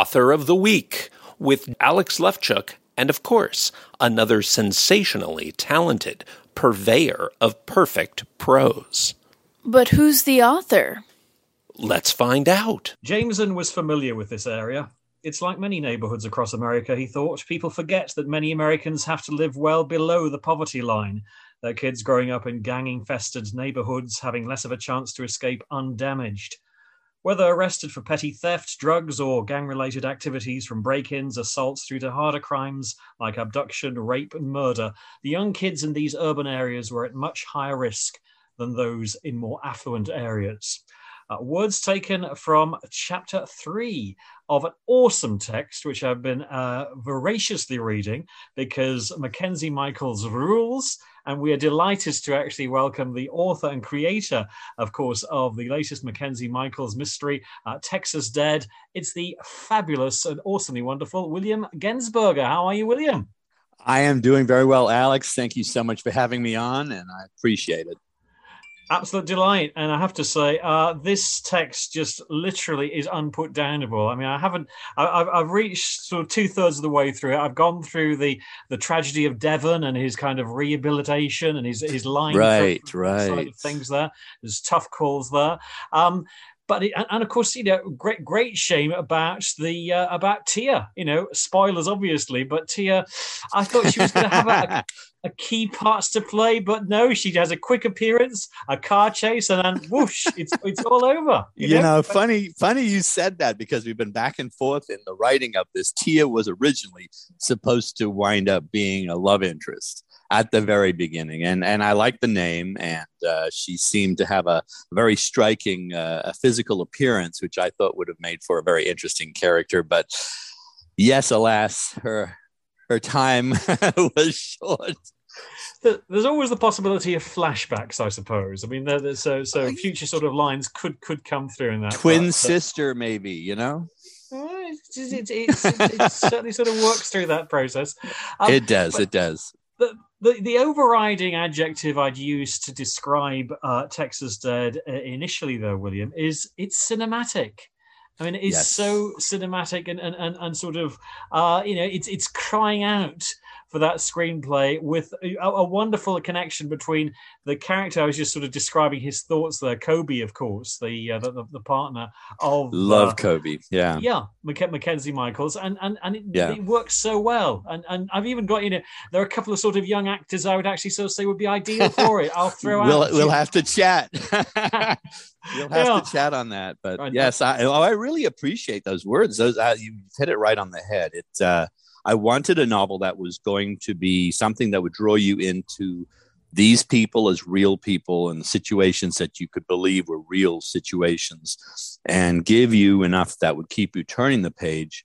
Author of the Week with Alex Lefchuk and, of course, another sensationally talented purveyor of perfect prose. But who's the author? Let's find out. Jameson was familiar with this area. It's like many neighborhoods across America, he thought. People forget that many Americans have to live well below the poverty line. Their kids growing up in gang-infested neighborhoods having less of a chance to escape undamaged. Whether arrested for petty theft, drugs, or gang-related activities from break-ins, assaults through to harder crimes like abduction, rape, and murder, the young kids in these urban areas were at much higher risk than those in more affluent areas. Words taken from chapter 3 of an awesome text, which I've been voraciously reading because Mackenzie Michaels rules. And we are delighted to actually welcome the author and creator, of course, of the latest Mackenzie Michaels mystery, Texas Dead. It's the fabulous and awesomely wonderful William Gensberger. How are you, William? I am doing very well, Alex. Thank you so much for having me on, and I appreciate it. Absolute delight. And I have to say, this text just literally is unputdownable. I mean, I've reached sort of 2/3 of the way through it. I've gone through the tragedy of Devon and his kind of rehabilitation and his line right. side of things there. There's tough calls there. But of course, great shame about about Tia. Spoilers obviously, but Tia, I thought she was going to have a key parts to play, but no, she has a quick appearance, a car chase, and then whoosh, it's all over. Funny you said that because we've been back and forth in the writing of this. Tia was originally supposed to wind up being a love interest at the very beginning. And I like the name, and she seemed to have a very striking physical appearance, which I thought would have made for a very interesting character. But yes, alas, her time was short. There's always the possibility of flashbacks, I suppose. I mean, so future sort of lines could come through in that. Twin sister, maybe, It certainly sort of works through that process. It does. The overriding adjective I'd use to describe Texas Dead initially, though, William, is it's cinematic. I mean, it's so cinematic and sort of, it's crying out for that screenplay with a wonderful connection between the character I was just sort of describing his thoughts there, Kobe, of course, the partner of Kobe, Mackenzie Michaels, and it works so well. And I've even got there are a couple of sort of young actors I would actually sort of say would be ideal for it. I'll throw out. We'll have to chat. We'll have to chat on that. But right, yes, I really appreciate those words. Those you hit it right on the head. I wanted a novel that was going to be something that would draw you into these people as real people and situations that you could believe were real situations, and give you enough that would keep you turning the page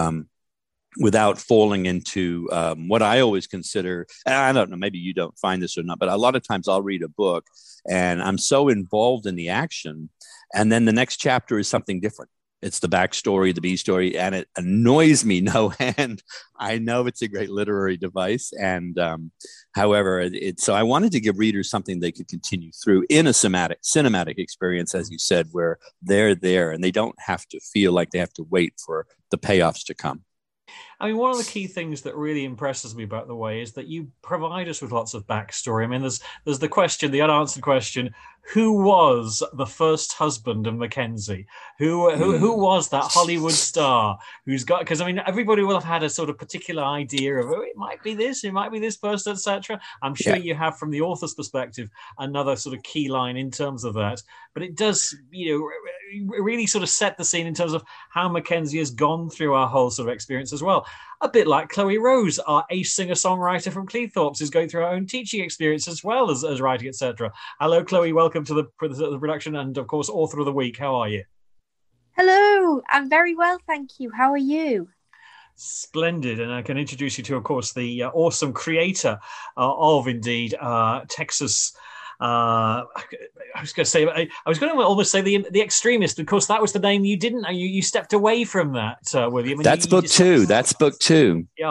without falling into what I always consider, and I don't know, maybe you don't find this or not, but a lot of times I'll read a book and I'm so involved in the action, and then the next chapter is something different. It's the backstory, the B story, and it annoys me no end. I know it's a great literary device, and however, so I wanted to give readers something they could continue through in a cinematic experience, as you said, where they're there and they don't have to feel like they have to wait for the payoffs to come. I mean, one of the key things that really impresses me about the way is that you provide us with lots of backstory. I mean, there's the question, the unanswered question: who was the first husband of Mackenzie? Who was that Hollywood star who's got? Because I mean, everybody will have had a sort of particular idea of it might be this person, etc. I'm sure you have, from the author's perspective, another sort of key line in terms of that. But it does, really sort of set the scene in terms of how Mackenzie has gone through our whole sort of experience as well. A bit like Chloe Rose, our ace singer-songwriter from Cleethorpes, is going through her own teaching experience as well as writing, etc. Hello, Chloe. Welcome to the production and, of course, Author of the Week. How are you? Hello. I'm very well, thank you. How are you? Splendid. And I can introduce you to, of course, the awesome creator of, indeed, Texas... I was going to almost say the Extremist. Of course, that was the name you didn't. You stepped away from that, William. That's book two. That's book two. Yeah.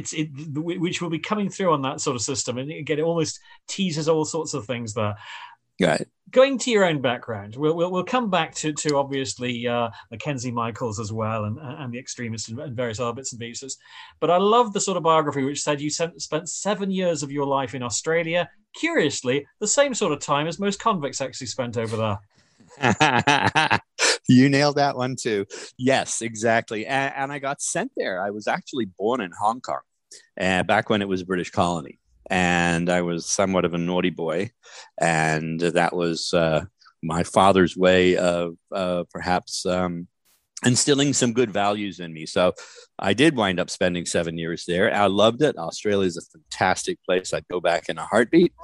Which will be coming through on that sort of system, and again, it almost teases all sorts of things there. Right. Going to your own background, we'll come back to obviously Mackenzie Michaels as well, and the extremists and various other bits and pieces. But I love the sort of biography which said you spent 7 years of your life in Australia. Curiously, the same sort of time as most convicts actually spent over there. You nailed that one too. Yes, exactly. And I got sent there. I was actually born in Hong Kong, back when it was a British colony. And I was somewhat of a naughty boy. And that was my father's way of perhaps instilling some good values in me. So I did wind up spending 7 years there. I loved it. Australia is a fantastic place. I'd go back in a heartbeat.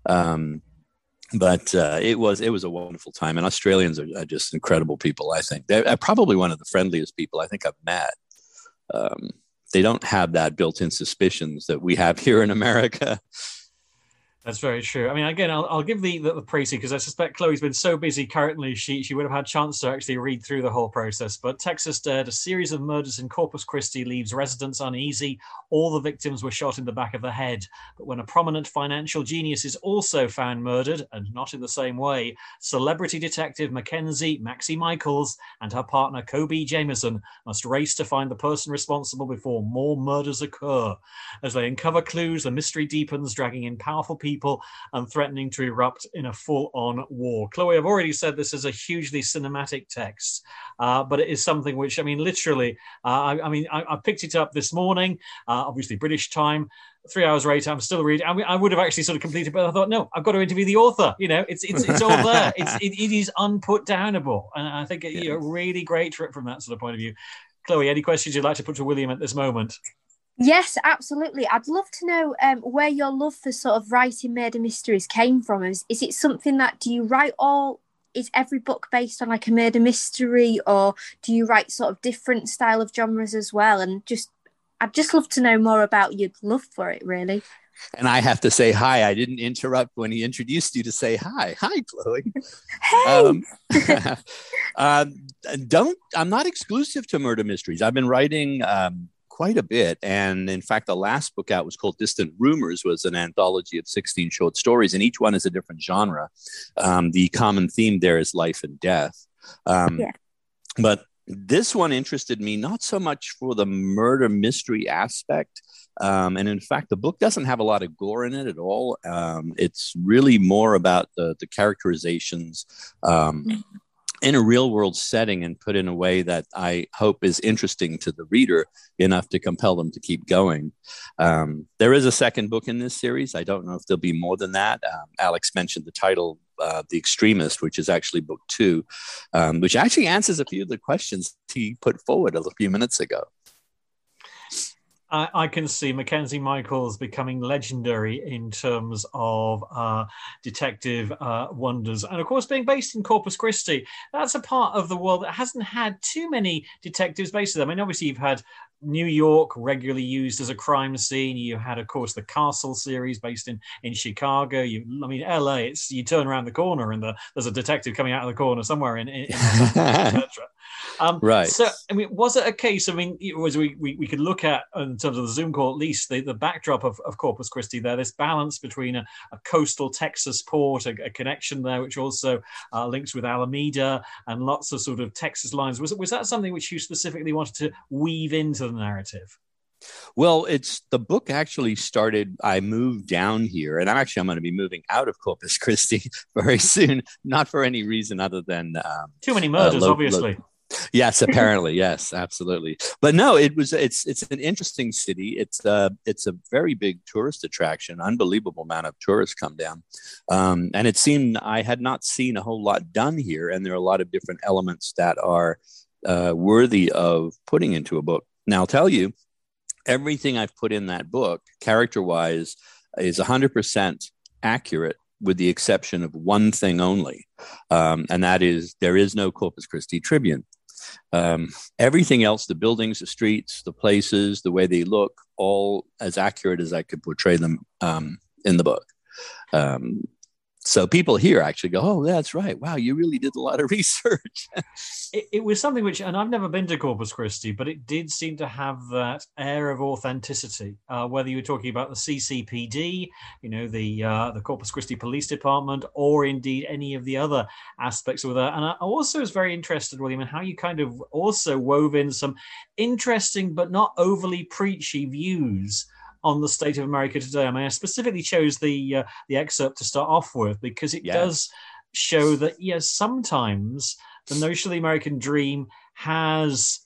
But it was a wonderful time. And Australians are just incredible people, I think. They're probably one of the friendliest people I think I've met. They don't have that built-in suspicions that we have here in America. That's very true. I mean, again, I'll give the praise because I suspect Chloe's been so busy currently, she would have had a chance to actually read through the whole process. But Texas dared a series of murders in Corpus Christi leaves residents uneasy. All the victims were shot in the back of the head. But when a prominent financial genius is also found murdered, and not in the same way, celebrity detective Maxie Michaels and her partner Kobe Jameson must race to find the person responsible before more murders occur. As they uncover clues, the mystery deepens, dragging in powerful people and threatening to erupt in a full-on war. Chloe, I've already said this is a hugely cinematic text, but it is something which, I mean, literally, I picked it up this morning, obviously British time. 3 hours later, I'm still reading. I would have actually sort of completed, but I thought, no, I've got to interview the author. You know, it's all there. It is unputdownable, and I think you're a really great trip from that sort of point of view. Chloe, any questions you'd like to put to William at this moment? Yes, absolutely. I'd love to know where your love for sort of writing murder mysteries came from. Is it something that, do you write is every book based on like a murder mystery, or do you write sort of different style of genres as well? And I'd just love to know more about your love for it, really. And I have to say hi. I didn't interrupt when he introduced you to say hi. Hi, Chloe. Hey! I'm not exclusive to murder mysteries. I've been writing quite a bit. And in fact, the last book out was called Distant Rumors, was an anthology of 16 short stories, and each one is a different genre. The common theme there is life and death. But this one interested me not so much for the murder mystery aspect. And in fact, the book doesn't have a lot of gore in it at all. It's really more about the characterizations in a real world setting, and put in a way that I hope is interesting to the reader enough to compel them to keep going. There is a second book in this series. I don't know if there'll be more than that. Alex mentioned the title, The Extremist, which is actually book 2, which actually answers a few of the questions he put forward a few minutes ago. I can see Mackenzie Michaels becoming legendary in terms of detective wonders. And of course, being based in Corpus Christi, that's a part of the world that hasn't had too many detectives based there. I mean, obviously, you've had New York regularly used as a crime scene. You had, of course, the Castle series based in Chicago. LA, you turn around the corner and there's a detective coming out of the corner somewhere in etc. Right. So, I mean, was it a case? I mean, we could look at, in terms of the Zoom call, at least the backdrop of Corpus Christi there, this balance between a coastal Texas port, a connection there, which also links with Alameda and lots of sort of Texas lines. Was that something which you specifically wanted to weave into the narrative? Well, the book actually started, I moved down here, and I'm going to be moving out of Corpus Christi very soon, not for any reason other than too many murders, obviously. Yes, apparently. Yes, absolutely. But no, it's an interesting city. It's a very big tourist attraction. Unbelievable amount of tourists come down. And it seemed I had not seen a whole lot done here. And there are a lot of different elements that are worthy of putting into a book. Now, I'll tell you, everything I've put in that book, character-wise, is 100% accurate, with the exception of one thing only. And that is, there is no Corpus Christi Tribune. Everything else, the buildings, the streets, the places, the way they look, all as accurate as I could portray them in the book. So people here actually go, oh, that's right. Wow, you really did a lot of research. It was something which, and I've never been to Corpus Christi, but it did seem to have that air of authenticity. Whether you were talking about the CCPD, the Corpus Christi Police Department, or indeed any of the other aspects of that. And I also was very interested, William, in how you kind of also wove in some interesting but not overly preachy views on the state of America today. I mean, I specifically chose the excerpt to start off with because it does show that, yes, sometimes the notion of the American dream has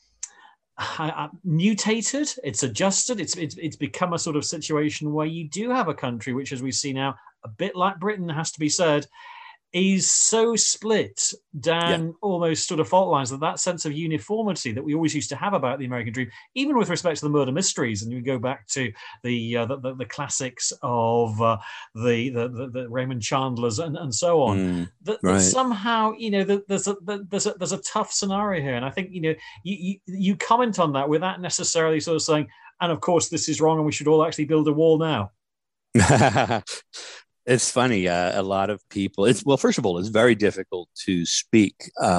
mutated, it's adjusted, it's become a sort of situation where you do have a country which, as we see now, a bit like Britain, has to be said, is so split down almost sort of fault lines that sense of uniformity that we always used to have about the American dream, even with respect to the murder mysteries, and you go back to the classics of the Raymond Chandlers and so on. That somehow there's a tough scenario here, and I think you comment on that without necessarily sort of saying, and of course this is wrong, and we should all actually build a wall now. It's funny. A lot of people. First of all, it's very difficult to speak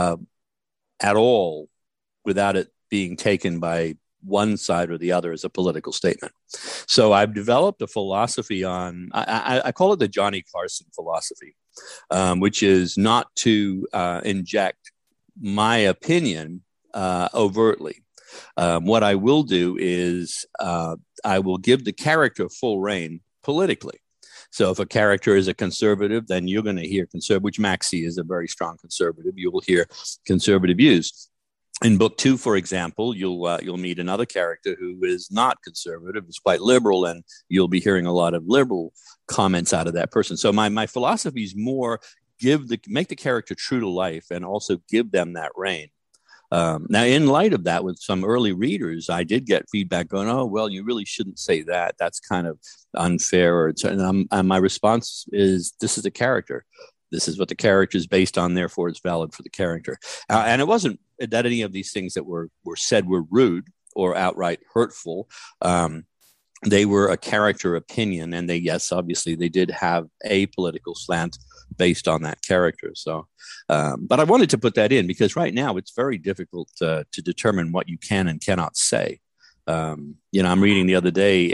at all without it being taken by one side or the other as a political statement. So I've developed a philosophy on. I call it the Johnny Carson philosophy, which is not to inject my opinion overtly. What I will do is I will give the character full reign politically. So if a character is a conservative, then you're going to hear conservative, which Maxie is a very strong conservative. You will hear conservative views. In book 2, for example, you'll meet another character who is not conservative, is quite liberal, and you'll be hearing a lot of liberal comments out of that person. So my philosophy is more make the character true to life and also give them that reign. Now, in light of that, with some early readers, I did get feedback going, oh, well, you really shouldn't say that. That's kind of unfair. And my response is, this is the character. This is what the character is based on. Therefore, it's valid for the character. And it wasn't that any of these things that were said were rude or outright hurtful. They were a character opinion. And obviously, they did have a political slant based on that character. So, but I wanted to put that in because right now it's very difficult to determine what you can and cannot say. I'm reading the other day,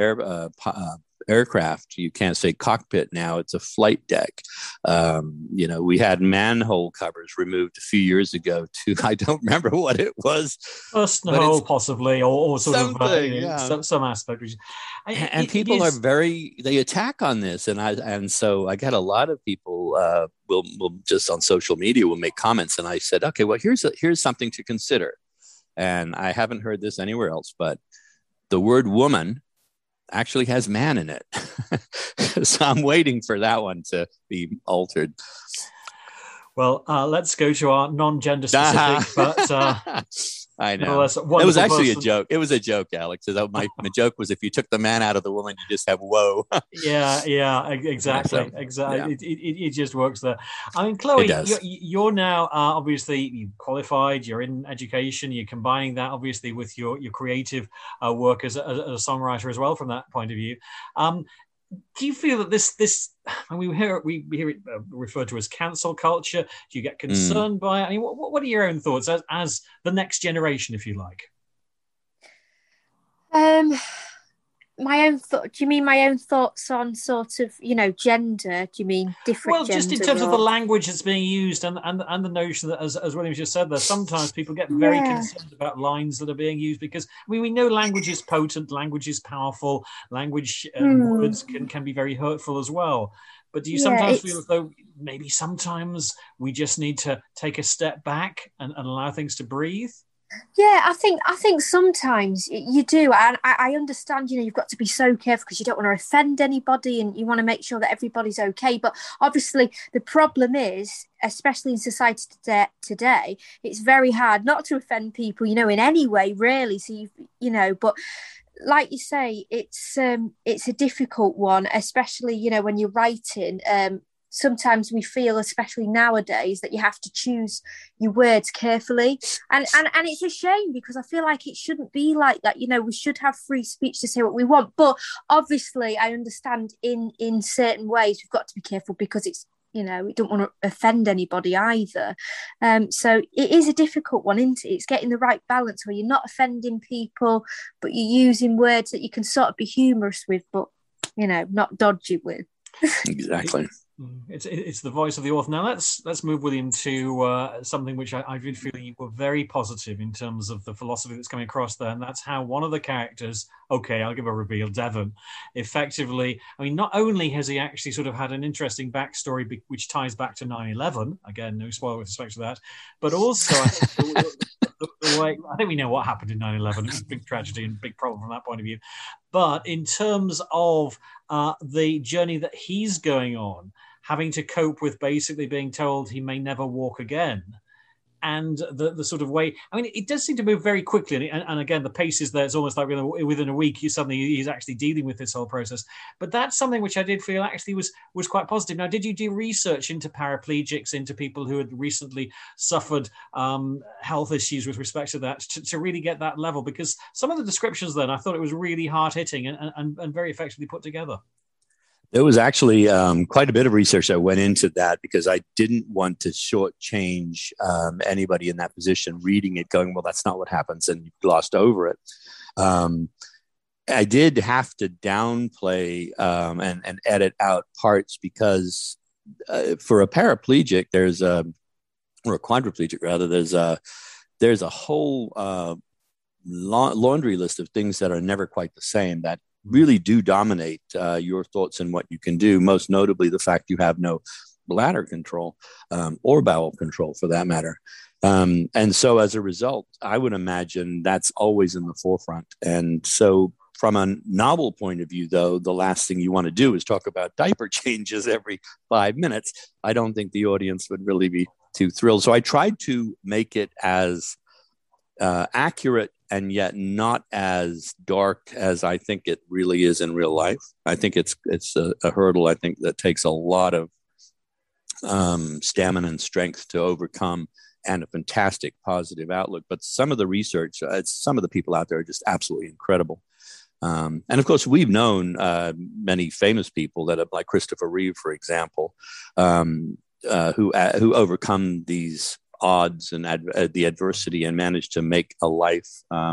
aircraft, you can't say cockpit now, it's a flight deck. We had manhole covers removed a few years ago to, I don't remember what it was. First hole, possibly, or sort of some aspect. And people they attack on this. And so I got a lot of people will just on social media will make comments. And I said, okay, well, here's something to consider. And I haven't heard this anywhere else, but the word woman actually has man in it. So I'm waiting for that one to be altered. Well, let's go to our non-gender specific, but I know. It was actually a joke. It was a joke, Alex. My joke was if you took the man out of the woman, you just have woe. yeah, exactly. Exactly. Yeah. It just works there. I mean, Chloe, you're now obviously you qualified, you're in education, you're combining that obviously with your creative work as a songwriter as well from that point of view. Do you feel that this and we hear it referred to as cancel culture? Do you get concerned by it? I mean, what are your own thoughts as the next generation, if you like? My own thought. Do you mean my own thoughts on sort of, gender? Do you mean different? Well, just in terms of the language that's being used and the notion that, as William just said, there sometimes people get very concerned about lines that are being used because we know language is potent, language is powerful, language words can be very hurtful as well. But do you sometimes feel as though maybe sometimes we just need to take a step back and allow things to breathe? Yeah, I think sometimes you do, and I understand. You've got to be so careful because you don't want to offend anybody, and you want to make sure that everybody's okay. But obviously, the problem is, especially in society today, it's very hard not to offend people, in any way, really. So but like you say, it's a difficult one, especially when you're writing. sometimes we feel, especially nowadays, that you have to choose your words carefully, and it's a shame, because I feel like it shouldn't be like that. We should have free speech to say what we want, but obviously I understand in certain ways we've got to be careful, because it's, we don't want to offend anybody either. So it is a difficult one, isn't it? It's getting the right balance where you're not offending people, but you're using words that you can sort of be humorous with, but not dodgy with. Exactly. It's the voice of the author. Now let's move, William, to something which I really feel you were very positive in terms of the philosophy that's coming across there, and that's how one of the characters, okay, I'll give a reveal, Devon, effectively, I mean, not only has he actually sort of had an interesting backstory which ties back to 9/11, again, no spoiler with respect to that, but also the way, I think we know what happened in 9/11. It was a big tragedy and big problem from that point of view. But in terms of the journey that he's going on, having to cope with basically being told he may never walk again, and the sort of way, I mean, it does seem to move very quickly. And again, the pace is there. It's almost like within a week, he's actually dealing with this whole process. But that's something which I did feel actually was quite positive. Now, did you do research into paraplegics, into people who had recently suffered health issues with respect to that, to really get that level? Because some of the descriptions then, I thought it was really hard hitting and very effectively put together. There was actually quite a bit of research that went into that, because I didn't want to shortchange anybody in that position reading it going, well, that's not what happens, and you glossed over it. I did have to downplay and edit out parts, because for a paraplegic, or a quadriplegic rather, there's a whole laundry list of things that are never quite the same that really do dominate your thoughts and what you can do, most notably the fact you have no bladder control or bowel control for that matter. And so as a result, I would imagine that's always in the forefront. And so from a novel point of view, though, the last thing you want to do is talk about diaper changes every 5 minutes. I don't think the audience would really be too thrilled. So I tried to make it as accurate and yet not as dark as I think it really is in real life. I think it's a hurdle, I think, that takes a lot of stamina and strength to overcome, and a fantastic positive outlook. But some of the research, some of the people out there are just absolutely incredible. And of course, we've known many famous people that have, like Christopher Reeve, for example, who overcome these odds and the adversity and managed to make a life.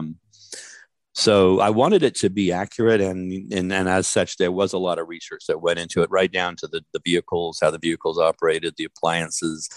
So I wanted it to be accurate, and as such, there was a lot of research that went into it, right down to the vehicles, how the vehicles operated, the appliances,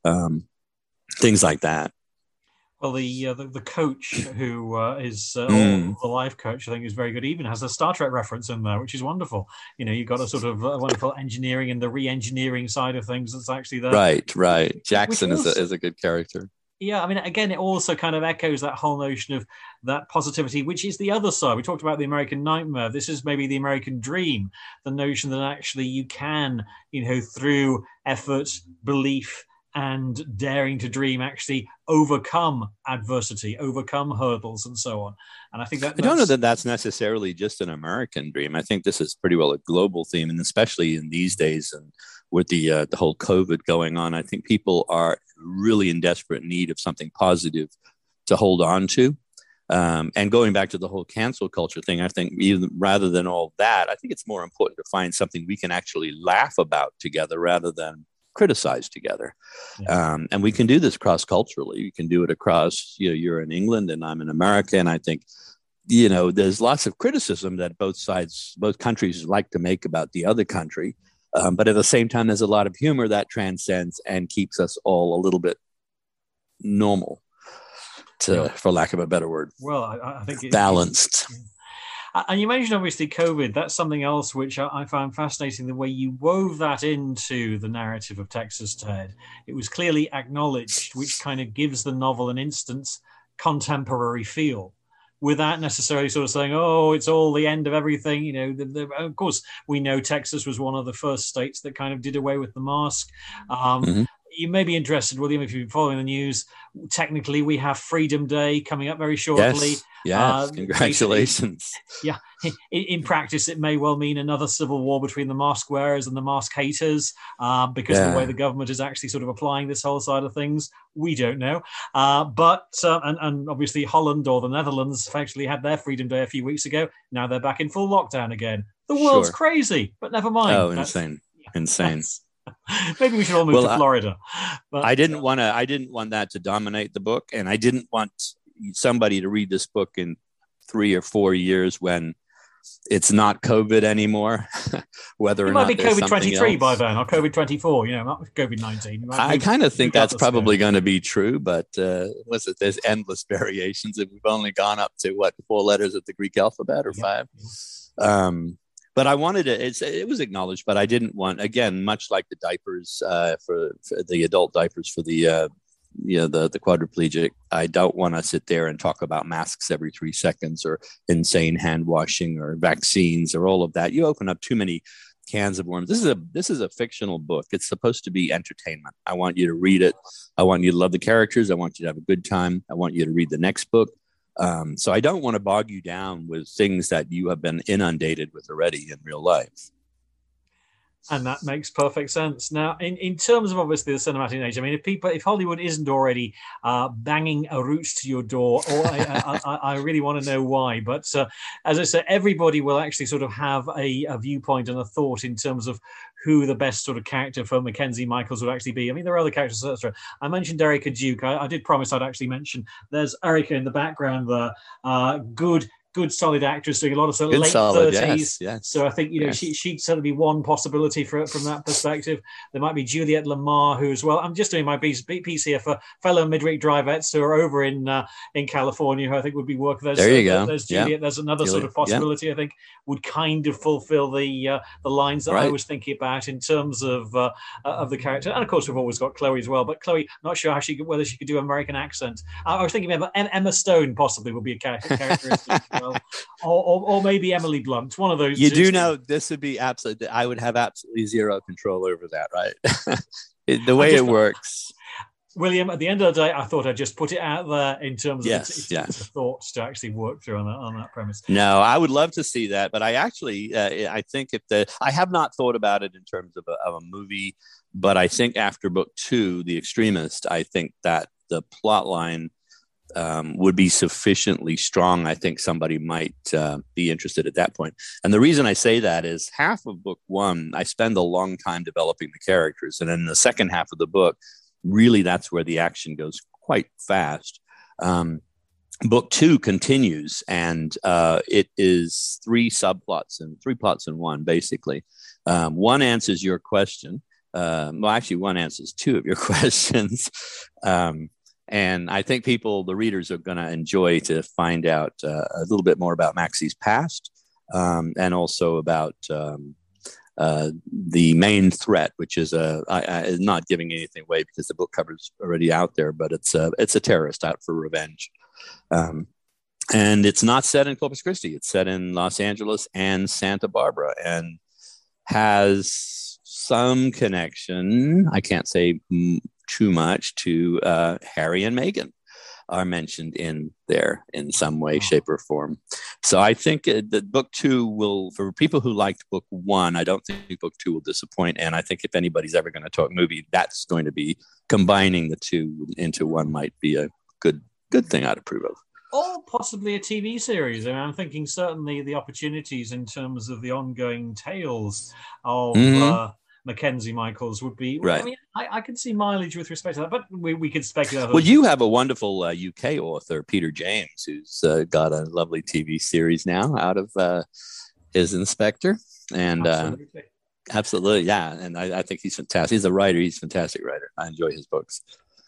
things like that. Well, the coach who is the life coach, I think, is very good. Even has a Star Trek reference in there, which is wonderful. You've got a sort of wonderful engineering and the re-engineering side of things that's actually there. Right. Jackson is a good character. Yeah, I mean, again, it also kind of echoes that whole notion of that positivity, which is the other side. We talked about the American nightmare. This is maybe the American dream, the notion that actually you can, through effort, belief, and daring to dream, actually overcome adversity, overcome hurdles, and so on. And I think I don't know that that's necessarily just an American dream. I think this is pretty well a global theme, and especially in these days, and with the whole COVID going on, I think people are really in desperate need of something positive to hold on to. And going back to the whole cancel culture thing, I think even rather than all that, I think it's more important to find something we can actually laugh about together rather than criticize together. Yeah. And we can do this cross-culturally. You can do it across, you're in England and I'm in America. And I think, there's lots of criticism that both countries like to make about the other country. But at the same time, there's a lot of humor that transcends and keeps us all a little bit normal, for lack of a better word. Well, I think it's balanced. And you mentioned, obviously, COVID. That's something else which I found fascinating, the way you wove that into the narrative of Texas Ted. It was clearly acknowledged, which kind of gives the novel an instant contemporary feel, without necessarily sort of saying, oh, it's all the end of everything. Of course, we know Texas was one of the first states that kind of did away with the mask. you may be interested, William, if you've been following the news. Technically, we have Freedom Day coming up very shortly. Yes, congratulations. Yeah, in practice, it may well mean another civil war between the mask wearers and the mask haters, because of the way the government is actually sort of applying this whole side of things. We don't know. But obviously Holland or the Netherlands actually had their Freedom Day a few weeks ago. Now they're back in full lockdown again. The world's crazy, but never mind. Oh, insane. Maybe we should all move to Florida. But, I didn't want that to dominate the book, and I didn't want somebody to read this book in 3 or 4 years when it's not COVID anymore. Whether or not it might be COVID-23 by then, or COVID-24. Not COVID-19. I kind of think that's probably going to be true, but there's endless variations, and we've only gone up to 4 letters of the Greek alphabet or 5. But I wanted it was acknowledged, but I didn't want, again, much like the diapers for the adult diapers for the quadriplegic, I don't want to sit there and talk about masks every 3 seconds or insane hand washing or vaccines or all of that. You open up too many cans of worms. This is a fictional book. It's supposed to be entertainment. I want you to read it. I want you to love the characters. I want you to have a good time. I want you to read the next book. So I don't want to bog you down with things that you have been inundated with already in real life. And that makes perfect sense. Now, in terms of obviously the cinematic age, I mean, if Hollywood isn't already banging a route to your door, or I really want to know why. But as I said, everybody will actually sort of have a viewpoint and a thought in terms of who the best sort of character for Mackenzie Michaels would actually be. I mean, there are other characters, etc. I mentioned Erica Duke. I did promise I'd actually mention. There's Erica in the background there. Good solid actress doing a lot of sort of late 30s. Yes. So I think she'd certainly be one possibility from that perspective. There might be Juliette Lamar, who as well. I'm just doing my piece here for fellow midweek drivettes who are over in California, who I think would be working. There you go. There's Juliette. There's another sort of possibility I think would kind of fulfill the lines that I was thinking about in terms of the character. And of course we've always got Chloe as well. But Chloe, not sure whether she could do American accent. I was thinking about Emma Stone possibly would be a characteristic. Or maybe Emily Blunt, one of those. You do know this would be absolutely. I would have absolutely zero control over that, right? The way it works. William, at the end of the day, I thought I'd just put it out there in terms of it's a thought to actually work through on that premise. No, I would love to see that, but I actually, I think I have not thought about it in terms of a movie, but I think after book 2, The Extremist, I think that the plot line would be sufficiently strong. I think somebody might be interested at that point. And the reason I say that is half of book 1, I spend a long time developing the characters. And in the second half of the book, really that's where the action goes quite fast. Book 2 continues, and it is 3 subplots and 3 plots in one, basically. One answers your question. Actually, one answers 2 of your questions. And I think the readers are going to enjoy to find out a little bit more about Maxie's past, and also about the main threat, which is I'm not giving anything away because the book cover's already out there, but it's a terrorist out for revenge. And it's not set in Corpus Christi. It's set in Los Angeles and Santa Barbara, and has some connection. I can't say too much to Harry and Meghan are mentioned in there in some way, shape, or form. So I think that book 2 will, for people who liked book 1, I don't think book 2 will disappoint. And I think if anybody's ever going to talk movie, that's going to be combining the 2 into one might be a good thing I'd approve of. Or possibly a TV series. I mean, I'm thinking certainly the opportunities in terms of the ongoing tales of Mackenzie Michaels would be right. I mean, I can see mileage with respect to that, but we could speculate. Well, you have a wonderful UK author, Peter James, who's got a lovely TV series now out of his Inspector, and absolutely, yeah. And I think he's fantastic. He's a writer. He's a fantastic writer. I enjoy his books.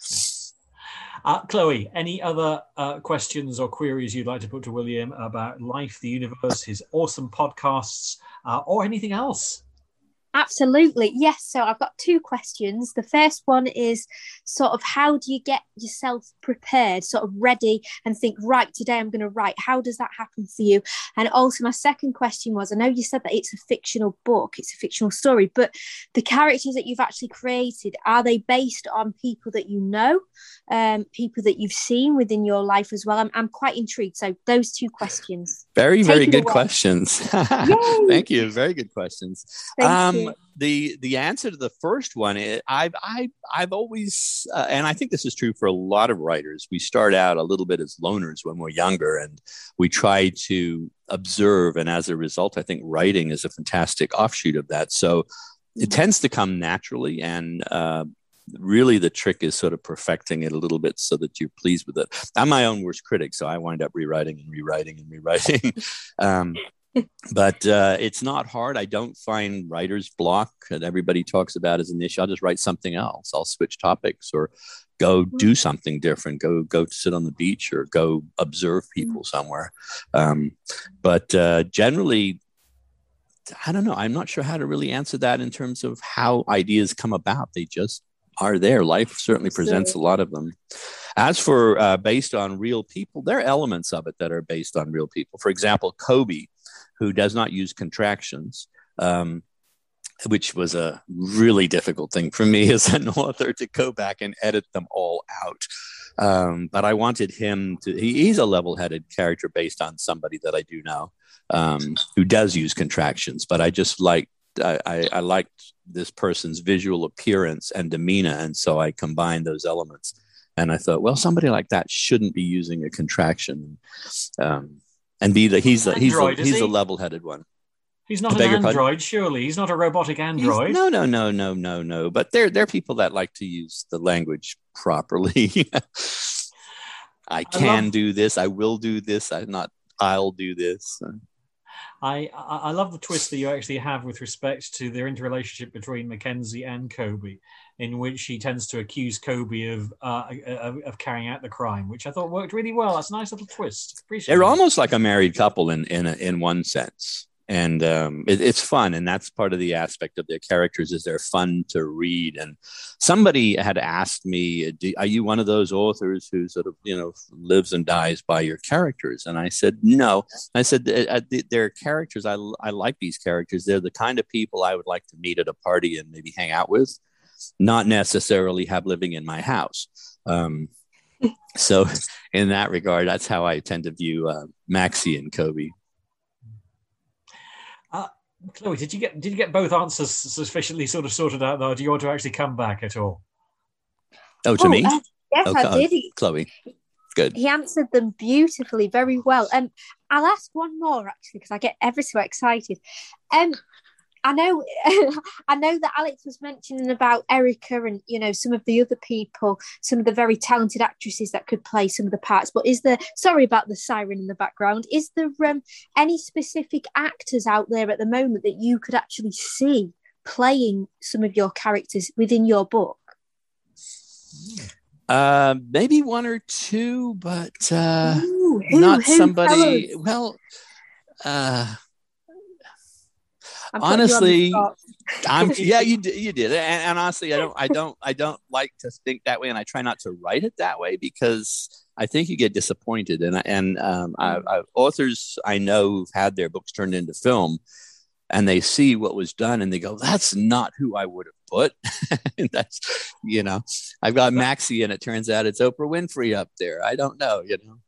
Chloe, any other questions or queries you'd like to put to William about life, the universe, his awesome podcasts, or anything else? Absolutely. Yes. So I've got two questions. The first one is sort of how do you get yourself prepared, sort of ready and think, right, today I'm going to write. How does that happen for you? And also my second question was, I know you said that it's a fictional book, it's a fictional story, but the characters that you've actually created, are they based on people that you know, people that you've seen within your life as well? I'm quite intrigued. So those two questions. Very good questions. Thank you. Very good questions. Thank you. The answer to the first one is I've always, and I think this is true for a lot of writers, we start out a little bit as loners when we're younger, and we try to observe. And as a result, I think writing is a fantastic offshoot of that. So it tends to come naturally, and really the trick is sort of perfecting it a little bit so that you're pleased with it. I'm my own worst critic, so I wind up rewriting. But it's not hard. I don't find writer's block that everybody talks about as an issue. I'll just write something else. I'll switch topics or go do something different. Go sit on the beach or go observe people somewhere. But generally, I don't know. I'm not sure how to really answer that in terms of how ideas come about. They just are there. Life certainly presents a lot of them. As for based on real people, there are elements of it that are based on real people. For example, Kobe, who does not use contractions, which was a really difficult thing for me as an author to go back and edit them all out. But I wanted him to, he's a level-headed character based on somebody that I do know who does use contractions, but I just liked, I liked this person's visual appearance and demeanor. And so I combined those elements. And I thought, well, somebody like that shouldn't be using a contraction. And he's a level-headed one. He's not an android, surely. He's not a robotic android. No. But there are people that like to use the language properly. I can do this. I will do this. I'll do this. I love the twist that you actually have with respect to their interrelationship between Mackenzie and Kobe, in which he tends to accuse Kobe of carrying out the crime, which I thought worked really well. That's a nice little twist. Appreciate They're it. almost like a married couple in one sense. And it's fun, and that's part of the aspect of their characters is they're fun to read. And somebody had asked me, "Are you one of those authors who sort of lives and dies by your characters?" And I said, "No." I said, "They're characters. I like these characters. They're the kind of people I would like to meet at a party and maybe hang out with, not necessarily have living in my house." So, in that regard, that's how I tend to view Maxie and Kobe. Chloe, did you get both answers sufficiently sort of sorted out, though? Do you want to actually come back at all? Oh, to me? Yes, okay. I did. Chloe, good. He answered them beautifully, very well. I'll ask one more, actually, because I get ever so excited. I know that Alex was mentioning about Erica and, some of the other people, some of the very talented actresses that could play some of the parts. But sorry about the siren in the background, is there any specific actors out there at the moment that you could actually see playing some of your characters within your book? Maybe one or two, but not somebody. Well, honestly, you did, and honestly, I don't like to think that way, and I try not to write it that way because I think you get disappointed. And authors I know who've had their books turned into film, and they see what was done, and they go, "That's not who I would have put." And that's I've got Maxie, and it turns out it's Oprah Winfrey up there. I don't know,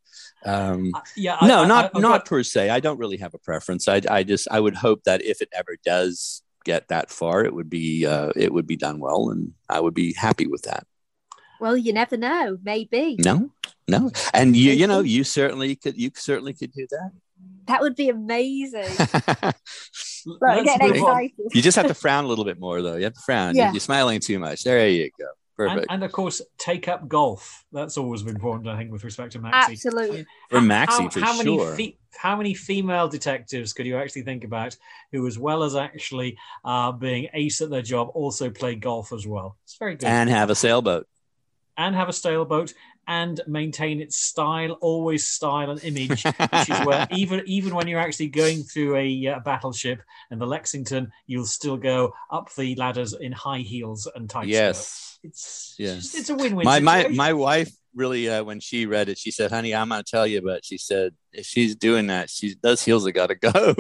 not per se. I don't really have a preference. I would hope that if it ever does get that far, it would be done well, and I would be happy with that. Well, you never know. Maybe. No, and you certainly could do that. That would be amazing. I'm getting excited. You just have to frown a little bit more, though. You have to frown. Yeah. You're smiling too much. There you go. Perfect. And of course, take up golf. That's always been important, I think, with respect to Maxie. Absolutely. For Maxie, for sure. How many female detectives could you actually think about who, as well as actually being ace at their job, also play golf as well? It's very good. And have a sailboat. and maintain its style, always style and image, which is where even when you're actually going through a battleship and the Lexington, you'll still go up the ladders in high heels and tight skirts. It's a win-win situation. My wife really, when she read it, she said, "Honey, I'm going to tell you," but she said, if she's doing that, those heels have got to go.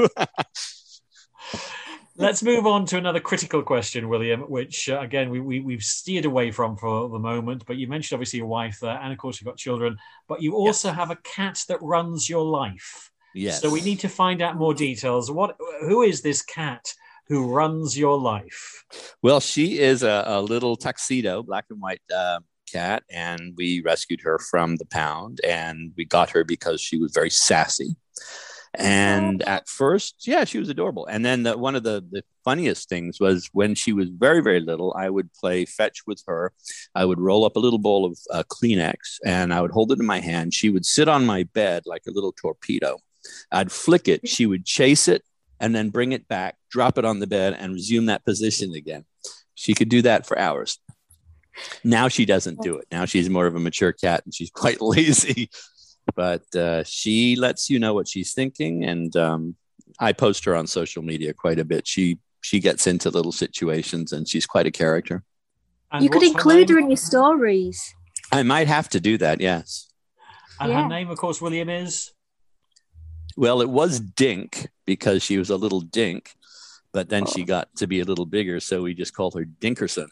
Let's move on to another critical question, William, which, again, we've steered away from for the moment. But you mentioned, obviously, your wife there, and, of course, you've got children. But you also have a cat that runs your life. Yes. So we need to find out more details. Who is this cat who runs your life? Well, she is a little tuxedo, black and white cat, and we rescued her from the pound. And we got her because she was very sassy. And at first, she was adorable. And then one of the funniest things was when she was very, very little, I would play fetch with her. I would roll up a little bowl of Kleenex and I would hold it in my hand. She would sit on my bed like a little torpedo. I'd flick it. She would chase it and then bring it back, drop it on the bed and resume that position again. She could do that for hours. Now she doesn't do it. Now she's more of a mature cat and she's quite lazy. But she lets you know what she's thinking, and I post her on social media quite a bit. She gets into little situations, and she's quite a character. And you could include her in your stories. I might have to do that, yes. And her name, of course, William, is? Well, it was Dink because she was a little dink, but then she got to be a little bigger, so we just called her Dinkerson.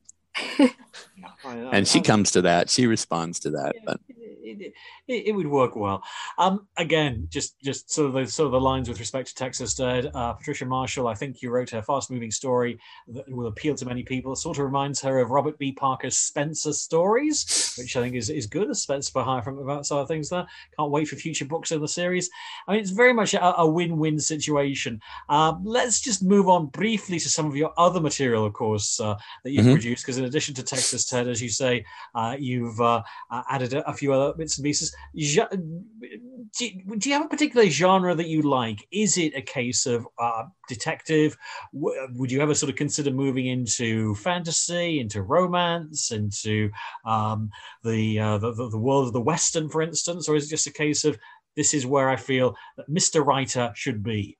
And she comes to that. She responds to that. But it would work well. Again, just sort of the lines with respect to Texas Dead. Patricia Marshall, I think you wrote a fast-moving story that will appeal to many people. It sort of reminds her of Robert B. Parker's Spencer stories, which I think is good. As Spencer for Hire from about side of things there. Can't wait for future books in the series. I mean, it's very much a win-win situation. Let's just move on briefly to some of your other material, of course, that you've produced, because in addition to Texas Ted, as you say, you've added a few other bits and pieces. Do you have a particular genre that you like? Is it a case of detective? Would you ever sort of consider moving into fantasy, into romance, into the world of the Western, for instance? Or is it just a case of this is where I feel that Mr. Writer should be?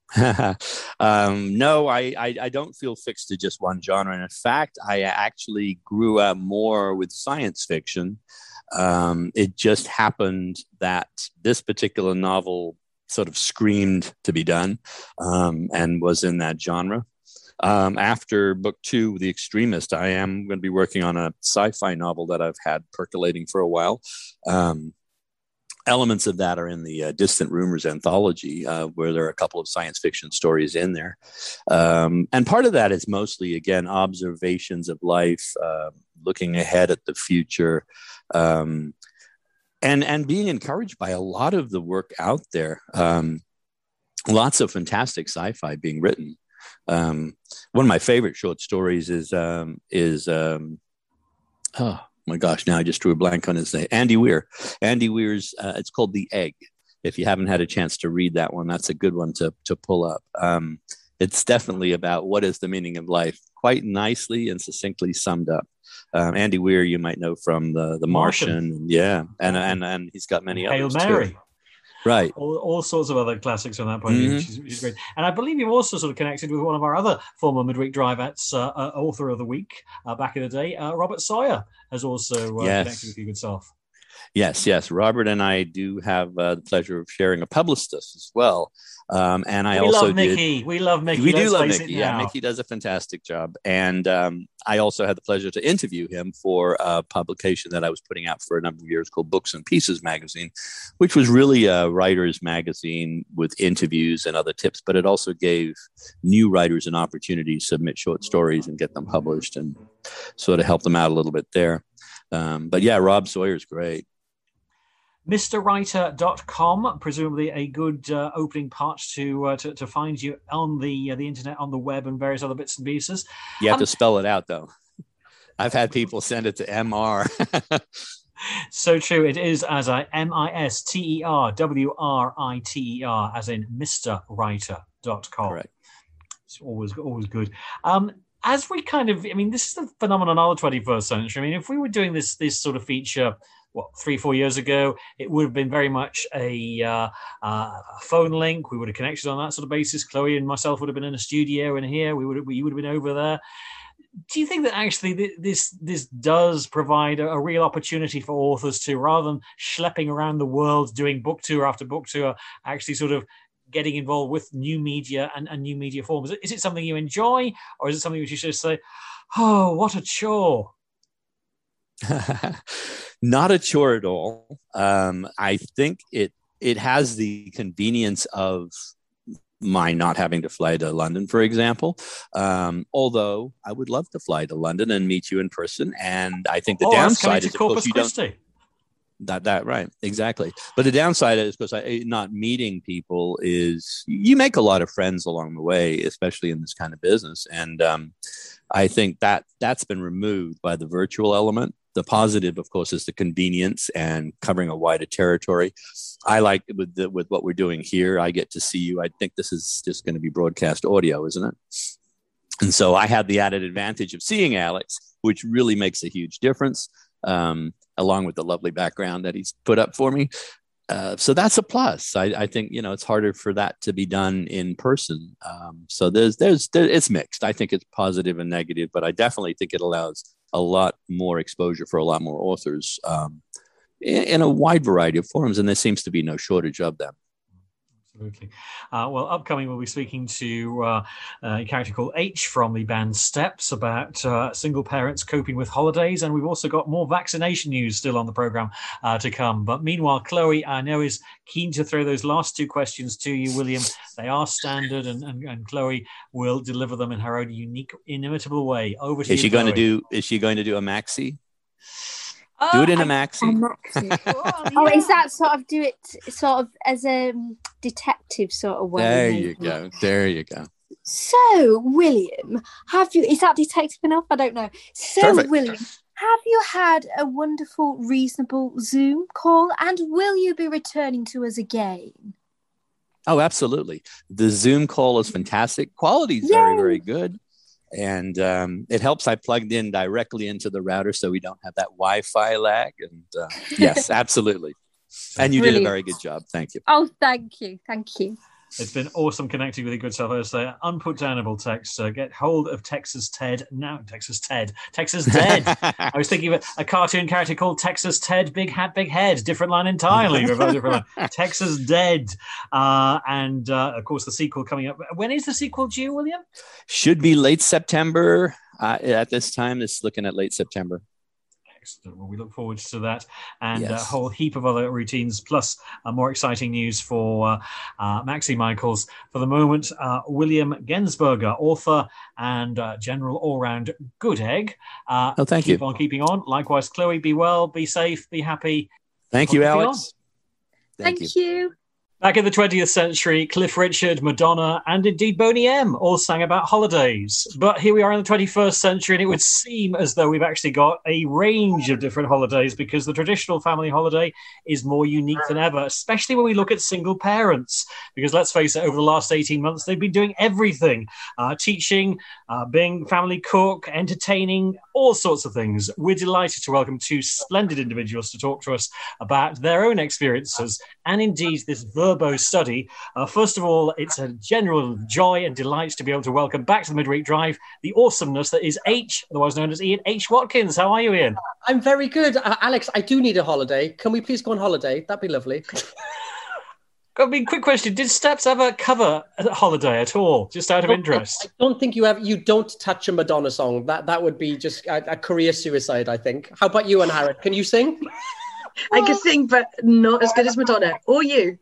No, I don't feel fixed to just one genre. And in fact, I actually grew up more with science fiction. It just happened that this particular novel sort of screamed to be done and was in that genre. After book 2, The Extremist, I am going to be working on a sci-fi novel that I've had percolating for a while. Elements of that are in the Distant Rumors anthology, where there are a couple of science fiction stories in there. And part of that is mostly, again, observations of life, looking ahead at the future, and being encouraged by a lot of the work out there. Lots of fantastic sci-fi being written. One of my favorite short stories is my gosh, now I just drew a blank on his name. Andy Weir. Andy Weir's, it's called The Egg. If you haven't had a chance to read that one, that's a good one to pull up. It's definitely about what is the meaning of life, quite nicely and succinctly summed up. Andy Weir, you might know from the Martian. Yeah. And he's got many others Hail Mary. too. Right. All sorts of other classics from that point of view, which is great. And I believe you've also sort of connected with one of our other former Midweek Drivettes, author of the week back in the day. Robert Sawyer has also connected with you good self. Yes. Robert and I do have the pleasure of sharing a publicist as well. And I also love Mickey. We love Mickey. We do love Mickey. Yeah, Mickey does a fantastic job. And I also had the pleasure to interview him for a publication that I was putting out for a number of years called Books and Pieces magazine, which was really a writer's magazine with interviews and other tips, but it also gave new writers an opportunity to submit short stories and get them published and sort of help them out a little bit there. But yeah, Rob Sawyer's great. MrWriter.com, presumably a good opening part to find you on the internet, on the web, and various other bits and pieces. You have to spell it out, though. I've had people send it to MR. So true. It is as MisterWriter, as in MrWriter.com. Correct. It's always good. As we kind of, I mean, this is the phenomenon of the 21st century. I mean, if we were doing this sort of feature 3-4 years ago, it would have been very much a phone link. We would have connected on that sort of basis. Chloe and myself would have been in a studio in here. You would have been over there. Do you think that actually this does provide a real opportunity for authors to, rather than schlepping around the world doing book tour after book tour, actually sort of getting involved with new media and new media forms? Is it something you enjoy, or is it something which you should say, oh, what a chore? Not a chore at all. I think it has the convenience of my not having to fly to London, for example. Although I would love to fly to London and meet you in person. And I think the downside is, of course, you don't. That right, exactly. But the downside is, because not meeting people is, you make a lot of friends along the way, especially in this kind of business. And I think that's been removed by the virtual element. The positive, of course, is the convenience and covering a wider territory. I like with what we're doing here, I get to see you. I think this is just going to be broadcast audio, isn't it? And so I have the added advantage of seeing Alex, which really makes a huge difference, along with the lovely background that he's put up for me. So that's a plus. I think, it's harder for that to be done in person. So it's mixed. I think it's positive and negative, but I definitely think it allows a lot more exposure for a lot more authors in a wide variety of forums, and there seems to be no shortage of them. Absolutely. Well, upcoming, we'll be speaking to a character called H from the band Steps about single parents coping with holidays. And we've also got more vaccination news still on the programme to come. But meanwhile, Chloe, I know, is keen to throw those last two questions to you, William. They are standard, and Chloe will deliver them in her own unique, inimitable way. Over to you, Is she going to do a maxi? Do it in a maxi. Is that do it as a detective sort of way? There you go. So, William, is that detective enough? I don't know. So, perfect. William, have you had a wonderful, reasonable Zoom call, and will you be returning to us again? Oh, absolutely. The Zoom call is fantastic. Quality is very, very good. And it helps. I plugged in directly into the router, so we don't have that Wi-Fi lag. And yes, absolutely. And you did a very good job. Thank you. Oh, thank you. Thank you. It's been awesome connecting with your good self. I say, unputdownable text. Get hold of Texas Ted. No, Texas Ted. Texas Dead. I was thinking of a cartoon character called Texas Ted, big hat, big head. Different line entirely. Texas Dead. And of course, the sequel coming up. When is the sequel due, William? Should be late September. At this time, it's looking at late September. Excellent. Well, we look forward to that, and a whole heap of other routines, plus more exciting news for Maxi Michaels. For the moment, William Gensberger, author and general all-round good egg. Thank you. Keep on keeping on. Likewise, Chloe, be well, be safe, be happy. Thank you, Alex. Thank you. Back in the 20th century, Cliff Richard, Madonna, and indeed Boney M all sang about holidays. But here we are in the 21st century, and it would seem as though we've actually got a range of different holidays, because the traditional family holiday is more unique than ever, especially when we look at single parents. Because let's face it, over the last 18 months, they've been doing everything. Teaching, being family cook, entertaining, all sorts of things. We're delighted to welcome two splendid individuals to talk to us about their own experiences and indeed this Verbo study. First of all, it's a general joy and delight to be able to welcome back to the Midweek Drive the awesomeness that is H, otherwise known as Ian H. Watkins. How are you, Ian? I'm very good. Alex, I do need a holiday. Can we please go on holiday? That'd be lovely. I mean, quick question. Did Steps ever cover a holiday at all, just out of interest? I don't think you have. You don't touch a Madonna song. That would be just a career suicide, I think. How about you, Angharad? Can you sing? I can sing, but not as good as Madonna. Or you.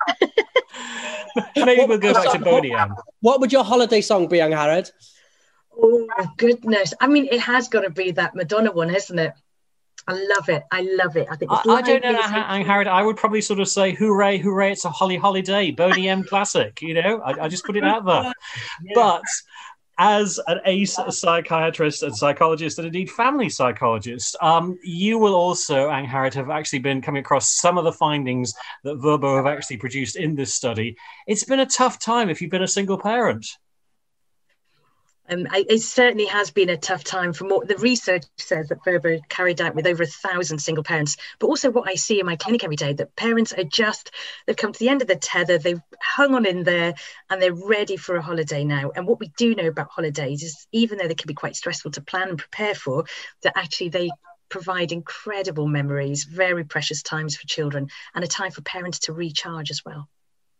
Maybe we'll go back to Boney M. What would your holiday song be, Angharad? Oh, goodness. I mean, it has got to be that Madonna one, hasn't it? I love it. I think it's I don't know, Angharad. I would probably sort of say, hooray, hooray, it's a holly holiday, Boney M classic, I just put it out there. Yeah. But as an ace psychiatrist and psychologist, and indeed family psychologist, you will also, Angharad, have actually been coming across some of the findings that Verbo have actually produced in this study. It's been a tough time if you've been a single parent. It certainly has been a tough time. From what the research says that Verbo carried out with over 1,000 single parents, but also what I see in my clinic every day, that parents are they've come to the end of the tether, they've hung on in there, and they're ready for a holiday now. And what we do know about holidays is, even though they can be quite stressful to plan and prepare for, that actually they provide incredible memories, very precious times for children, and a time for parents to recharge as well.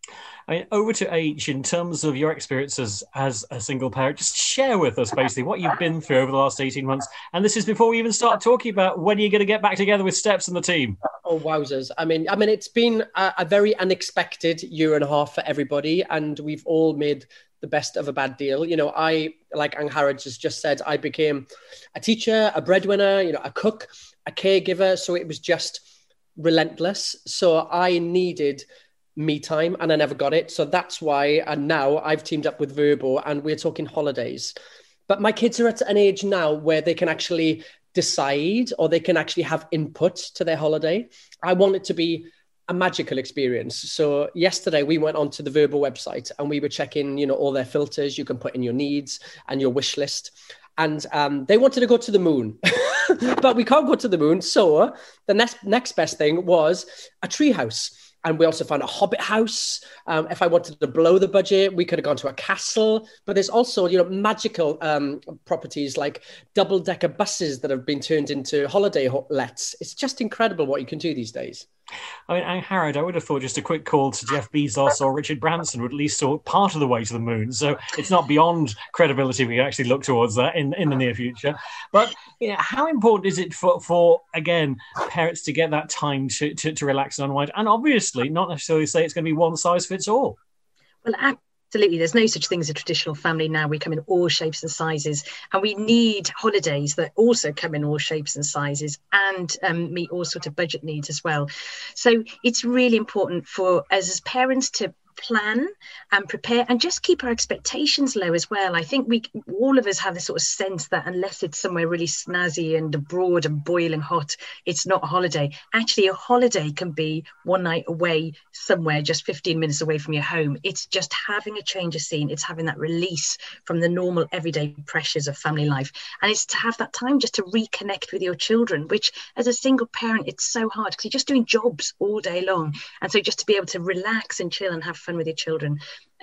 I mean, over to H, in terms of your experiences as a single parent, just share with us basically what you've been through over the last 18 months. And this is before we even start talking about when you're going to get back together with Steps and the team. Oh, wowzers. I mean, it's been a very unexpected year and a half for everybody, and we've all made the best of a bad deal. You know, I, like Angharad has just said, I became a teacher, a breadwinner, you know, a cook, a caregiver. So it was just relentless. So I needed me time and I never got it. So that's why, and now I've teamed up with Verbo and we're talking holidays. But my kids are at an age now where they can actually decide, or they can actually have input to their holiday. I want it to be a magical experience. So yesterday we went onto the Verbo website and we were checking, you know, all their filters. You can put in your needs and your wish list. And they wanted to go to the moon, but we can't go to the moon. So the next best thing was a tree house. And we also found a hobbit house. If I wanted to blow the budget, we could have gone to a castle. But there's also, you know, magical properties like double-decker buses that have been turned into holiday lets. It's just incredible what you can do these days. I mean, Angharad, I would have thought just a quick call to Jeff Bezos or Richard Branson would at least sort part of the way to the moon. So it's not beyond credibility. We can actually look towards that in the near future. But you know, how important is it for again, parents to get that time to relax and unwind? And obviously not necessarily say it's going to be one size fits all. Well, absolutely. There's no such thing as a traditional family now. We come in all shapes and sizes, and we need holidays that also come in all shapes and sizes and meet all sorts of budget needs as well. So it's really important for us as parents to plan and prepare and just keep our expectations low as well. I think all of us have this sort of sense that unless it's somewhere really snazzy and abroad and boiling hot, it's not a holiday. Actually, a holiday can be one night away somewhere just 15 minutes away from your home. It's just having a change of scene. It's having that release from the normal everyday pressures of family life. And it's to have that time just to reconnect with your children, which as a single parent, it's so hard because you're just doing jobs all day long. And so just to be able to relax and chill and have fun with your children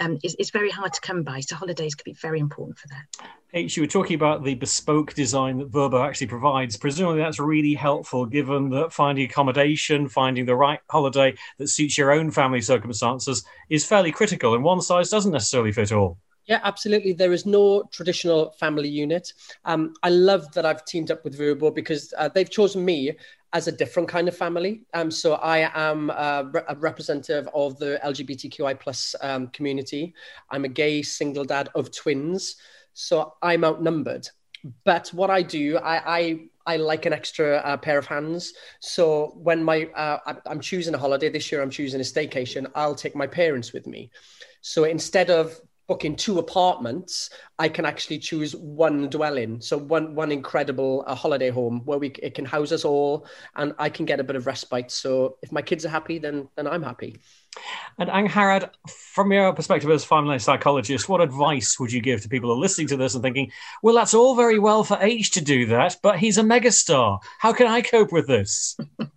is very hard to come by. So holidays could be very important for that. H, you were talking about the bespoke design that Verbo actually provides. Presumably that's really helpful given that finding accommodation, finding the right holiday that suits your own family circumstances is fairly critical, and one size doesn't necessarily fit all. Yeah, absolutely. There is no traditional family unit. I love that I've teamed up with Verbo because they've chosen me as a different kind of family. So I am a representative of the LGBTQI plus community. I'm a gay single dad of twins. So I'm outnumbered. But what I do, I like an extra pair of hands. So when I'm choosing a holiday, this year I'm choosing a staycation, I'll take my parents with me. So instead of booking 2 apartments, I can actually choose one dwelling. So one incredible holiday home where it can house us all, and I can get a bit of respite. So if my kids are happy, then I'm happy. And Angharad, from your perspective as a family psychologist, what advice would you give to people who are listening to this and thinking, well, that's all very well for H to do that, but he's a megastar. How can I cope with this?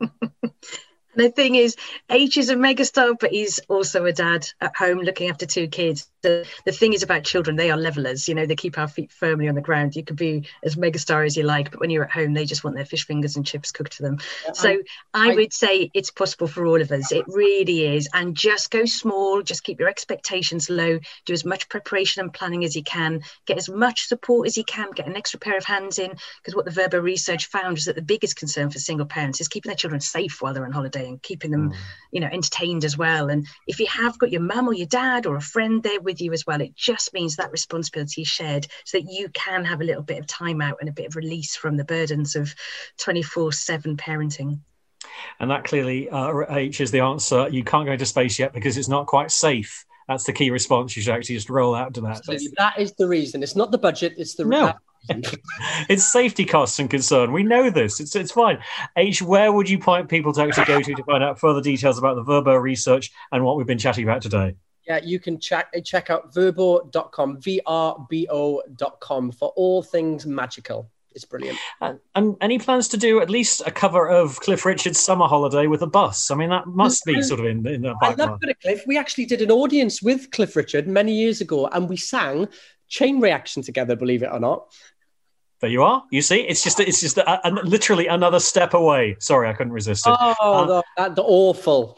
The thing is, H is a megastar, but he's also a dad at home looking after 2 kids. The thing is about children, they are levelers. You know, they keep our feet firmly on the ground. You could be as megastar as you like, but when you're at home, they just want their fish fingers and chips cooked for them. So I would say it's possible for all of us. It really is. And just go small, just keep your expectations low, do as much preparation and planning as you can, get as much support as you can, get an extra pair of hands in, because what the Verbo research found is that the biggest concern for single parents is keeping their children safe while they're on holiday and keeping them, entertained as well. And if you have got your mum or your dad or a friend there with you as well, it just means that responsibility is shared so that you can have a little bit of time out and a bit of release from the burdens of 24/7 parenting. And that clearly, H, is the answer. You can't go into space yet because it's not quite safe. That's the key response. You should actually just roll out to that. Absolutely. That is the reason. It's not the budget. It's the no. It's safety costs and concern. We know this. It's fine. H, where would you point people to actually go to find out further details about the Verbo research and what we've been chatting about today? Yeah, you can check out vrbo.com, VRBO.com for all things magical. It's brilliant. And any plans to do at least a cover of Cliff Richard's Summer Holiday with a bus? I mean, that must be sort of in the I love Cliff. We actually did an audience with Cliff Richard many years ago, and we sang Chain Reaction together, believe it or not. There you are. You see, it's just literally another step away. Sorry, I couldn't resist it. Oh, the awful.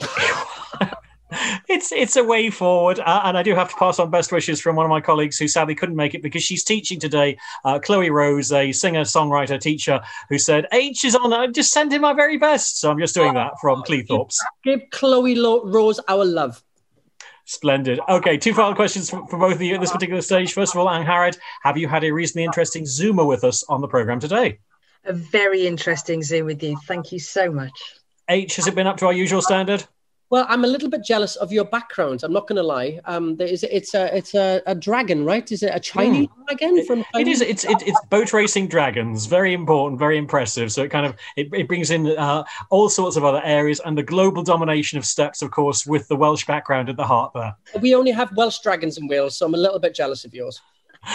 It's a way forward, and I do have to pass on best wishes from one of my colleagues who sadly couldn't make it because she's teaching today, Chloe Rose, a singer-songwriter teacher, who said, H is on, just send him my very best. So I'm just doing that from Cleethorpes. Give Chloe Rose our love. Splendid. Okay, two final questions for both of you at this particular stage. First of all, Angharad, have you had a reasonably interesting Zoomer with us on the programme today? A very interesting Zoom with you. Thank you so much. H, has it been up to our usual standard? Well, I'm a little bit jealous of your background. I'm not going to lie. It's a dragon, right? Is it a Chinese dragon from China? It is. It's boat racing dragons. Very important, very impressive. So it brings in all sorts of other areas and the global domination of steps, of course, with the Welsh background at the heart there. We only have Welsh dragons in Wales, so I'm a little bit jealous of yours.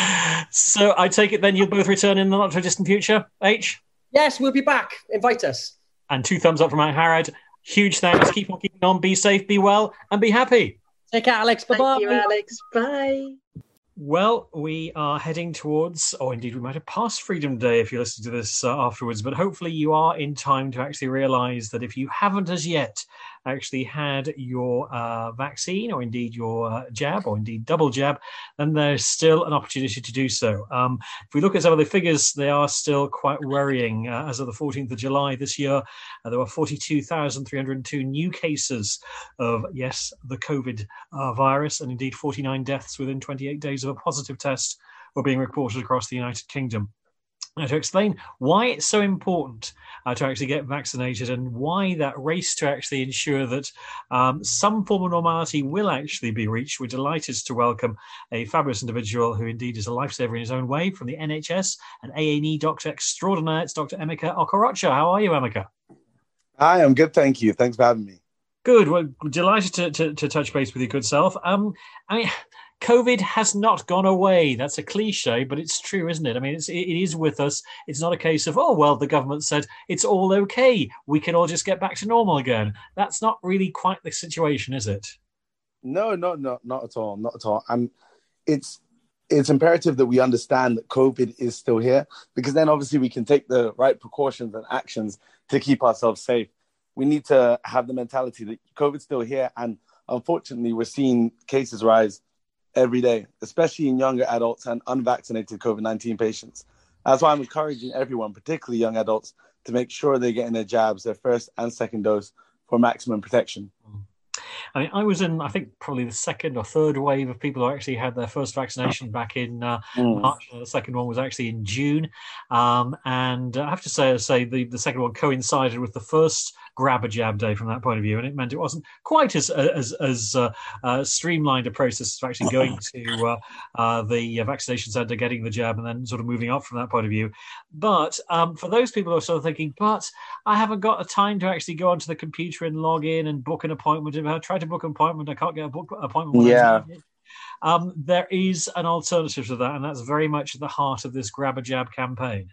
So I take it then you'll both return in the not too distant future, H? Yes, we'll be back. Invite us. And 2 thumbs up from Angharad. Huge thanks. Keep on keeping on. Be safe, be well, and be happy. Take care, Alex. Bye-bye. Thank you, Alex. Bye. Well, we are heading towards, or indeed we might have passed Freedom Day if you listen to this afterwards, but hopefully you are in time to actually realise that if you haven't as yet actually had your vaccine or indeed your jab or indeed double jab, then there's still an opportunity to do so. If we look at some of the figures, they are still quite worrying. As of the 14th of July this year, there were 42,302 new cases of, yes, the COVID virus, and indeed 49 deaths within 28 days of a positive test were being reported across the United Kingdom. Now, to explain why it's so important to actually get vaccinated and why that race to actually ensure that some form of normality will actually be reached, we're delighted to welcome a fabulous individual who indeed is a lifesaver in his own way from the NHS, an A&E doctor extraordinaire. It's Dr. Emeka Okorocha. How are you, Emeka? Hi, I'm good, thank you. Thanks for having me. Good. Well, delighted to touch base with your good self. I mean, COVID has not gone away. That's a cliche, but it's true, isn't it? I mean, it is with us. It's not a case of, oh, well, the government said it's all okay. We can all just get back to normal again. That's not really quite the situation, is it? No, not at all. Not at all. It's imperative that we understand that COVID is still here, because then obviously we can take the right precautions and actions to keep ourselves safe. We need to have the mentality that COVID's still here. And unfortunately, we're seeing cases rise every day, especially in younger adults and unvaccinated COVID-19 patients. That's why I'm encouraging everyone, particularly young adults, to make sure they're getting their jabs, their first and second dose, for maximum protection. I mean, I was in, I think, probably the second or third wave of people who actually had their first vaccination back in March. The second one was actually in June. And I have to say the second one coincided with the first grab a jab day from that point of view. And it meant it wasn't quite as streamlined a process of actually going to the vaccination centre, getting the jab, and then sort of moving up from that point of view. But for those people who are sort of thinking, but I haven't got the time to actually go onto the computer and log in and book an appointment. If I try to book an appointment, I can't get a book appointment. Yeah. There is an alternative to that, and that's very much at the heart of this Grab a Jab campaign.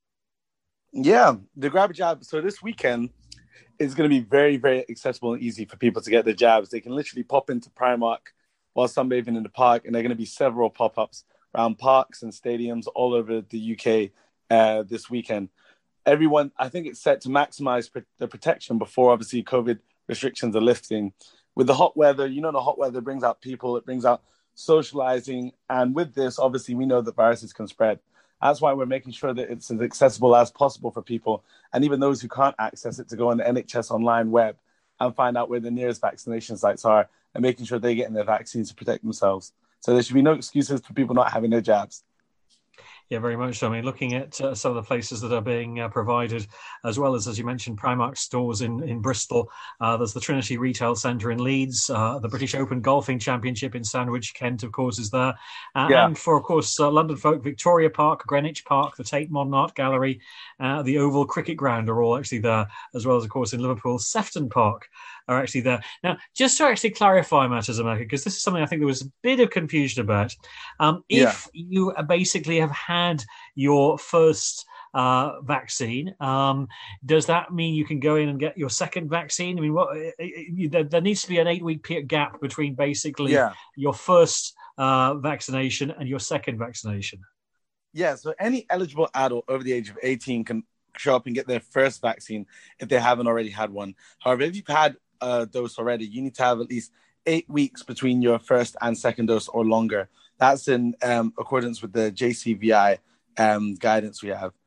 Yeah, the Grab a Jab. So this weekend is going to be very, very accessible and easy for people to get their jabs. They can literally pop into Primark while sunbathing in the park, and there are going to be several pop-ups around parks and stadiums all over the UK this weekend. Everyone, I think it's set to maximize the protection before, obviously, COVID restrictions are lifting. With the hot weather, the hot weather brings out people, it brings out socializing. And with this, obviously, we know that viruses can spread. That's why we're making sure that it's as accessible as possible for people, and even those who can't access it, to go on the NHS online web and find out where the nearest vaccination sites are, and making sure they're getting their vaccines to protect themselves. So there should be no excuses for people not having their jabs. Yeah, very much so. I mean, looking at some of the places that are being provided, as well as you mentioned, Primark stores in Bristol. There's the Trinity Retail Centre in Leeds. The British Open Golfing Championship in Sandwich, Kent, of course, is there. And for, of course, London folk, Victoria Park, Greenwich Park, the Tate Modern Art Gallery, the Oval Cricket Ground are all actually there, as well as, of course, in Liverpool, Sefton Park. are actually there. Now, just to actually clarify matters, Emeka, because this is something I think there was a bit of confusion about. If you basically have had your first vaccine, does that mean you can go in and get your second vaccine? I mean, there needs to be an 8-week gap between basically your first vaccination and your second vaccination. Yeah, so any eligible adult over the age of 18 can show up and get their first vaccine if they haven't already had one. However, if you've had a dose already, you need to have at least 8 weeks between your first and second dose or longer. That's in accordance with the JCVI guidance we have.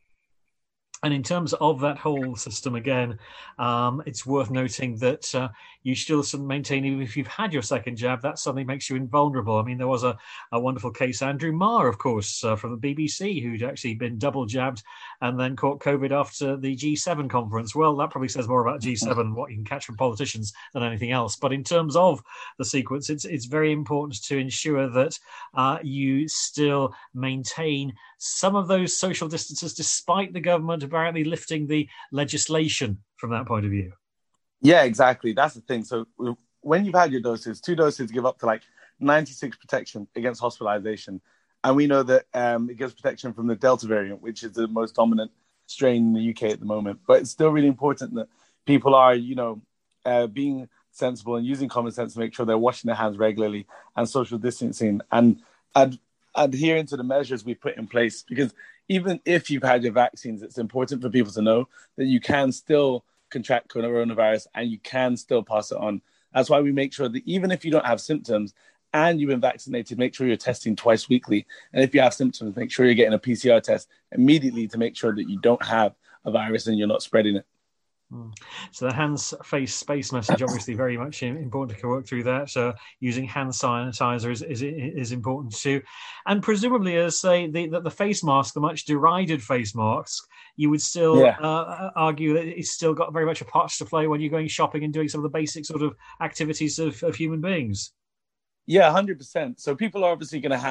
And in terms of that whole system, again, it's worth noting that you still maintain, even if you've had your second jab, that suddenly makes you invulnerable. I mean, there was a wonderful case, Andrew Marr, of course, from the BBC, who'd actually been double jabbed and then caught COVID after the G7 conference. Well, that probably says more about G7, what you can catch from politicians, than anything else. But in terms of the sequence, it's very important to ensure that you still maintain some of those social distances, despite the government apparently lifting the legislation from that point of view. Yeah, exactly. That's the thing. So when you've had your doses, 2 doses give up to like 96 protection against hospitalization. And we know that it gives protection from the Delta variant, which is the most dominant strain in the UK at the moment. But it's still really important that people are, being sensible and using common sense to make sure they're washing their hands regularly and social distancing and adhering to the measures we put in place. Because even if you've had your vaccines, it's important for people to know that you can still contract coronavirus and you can still pass it on. That's why we make sure that even if you don't have symptoms and you've been vaccinated, make sure you're testing twice weekly. And if you have symptoms, make sure you're getting a PCR test immediately to make sure that you don't have a virus and you're not spreading it. So the hands, face, space message, obviously very much important to work through that. Using hand sanitizer is important too. And presumably, as say, the face mask, the much derided face mask, you would still argue that it's still got very much a part to play when you're going shopping and doing some of the basic sort of activities of human beings. Yeah, 100%. So people are obviously going to